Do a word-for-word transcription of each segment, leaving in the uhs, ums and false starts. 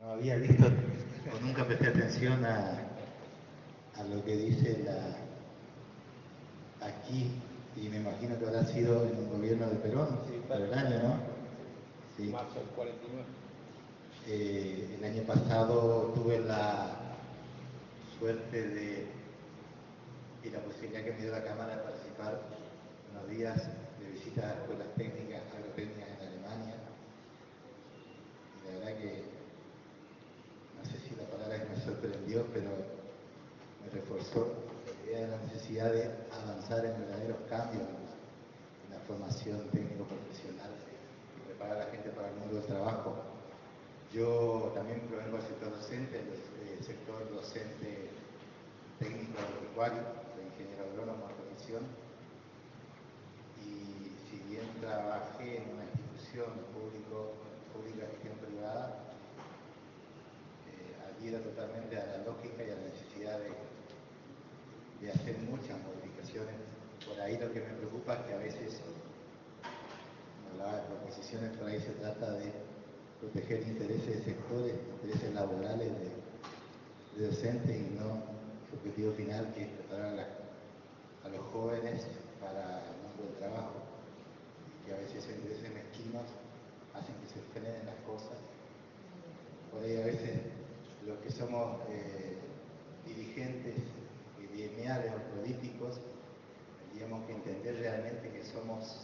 No había visto o nunca presté atención a, a lo que dice la aquí, y me imagino que habrá sido en el gobierno de Perón, Sí, por el año, ¿no? Sí. Sí. Marzo del cuarenta y nueve. Eh, el año pasado tuve la suerte de, y la posibilidad que me dio la Cámara de participar unos días de visitas a escuelas técnicas agrotécnicas en Alemania. Y la verdad que, no sé si la palabra es me sorprendió, pero me reforzó la idea de la necesidad de avanzar en verdaderos cambios en la, en la formación técnico-profesional y preparar a la gente para el mundo del trabajo. Yo también provengo del sector docente, del sector docente técnico agropecuario, soy ingeniero agrónomo de profesión, y si bien trabajé en una institución público, pública de gestión privada, eh, adhiero totalmente a la lógica y a la necesidad de, de hacer muchas modificaciones. Por ahí lo que me preocupa es que a veces, como hablaba de proposiciones, por ahí se trata de proteger intereses de sectores, intereses laborales de, de docentes y no su objetivo final, que es preparar a, la, a los jóvenes para el mundo del trabajo, y que a veces esos intereses mezquinos hacen que se frenen las cosas. Por ahí a veces los que somos eh, dirigentes gremiales o políticos tendríamos que entender realmente que somos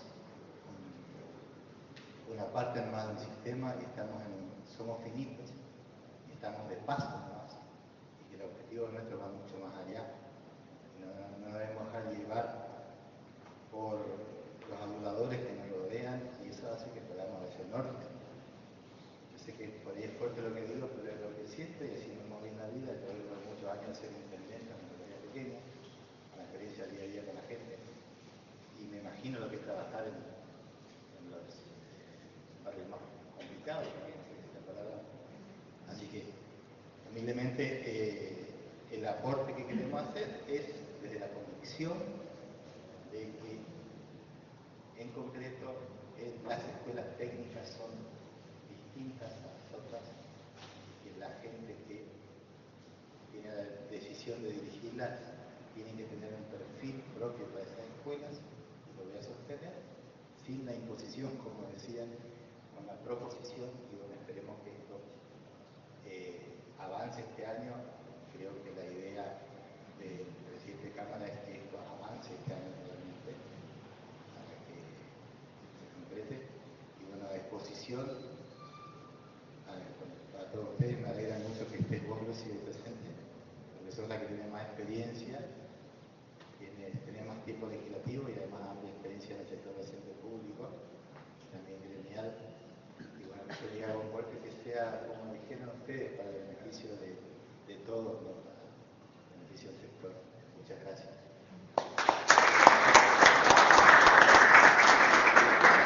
una parte más del sistema y estamos en, somos finitos y estamos de paso nomás, y que el objetivo nuestro va mucho más allá. No, no debemos dejar llevar por los aduladores que nos rodean, y eso hace que perdamos ese norte. Yo sé que por ahí es fuerte lo que digo, pero es lo que siento, y así me moví en la vida. Yo llevo muchos años ser intendente cuando era pequeño, con la experiencia día a día con la gente, y me imagino lo que es trabajar en, en los barrios más complicados, también, no sé si la palabra. Así que, humildemente, eh, el aporte que queremos hacer es desde la convicción de que, en concreto, eh, las escuelas técnicas son distintas a las otras, y que la gente que tiene la decisión de dirigirlas tiene que tener un perfil propio para esas escuelas, lo voy a sostener, sin la imposición, como decían, con la proposición, y bueno, esperemos que esto eh, avance este año. Creo que la idea del presidente de Cámara es que esto avance este año realmente, para que se concrete. Y bueno, a exposición, a, para todos ustedes, me alegra mucho que estés vos, Lucy, presente, porque sos la que tiene más experiencia, tiene, tiene más tiempo legislativo y además amplia experiencia en el sector docente público, también gremial. Y bueno, que se diga con fuerte que sea, como dijeron ustedes, para el beneficio de, de todos los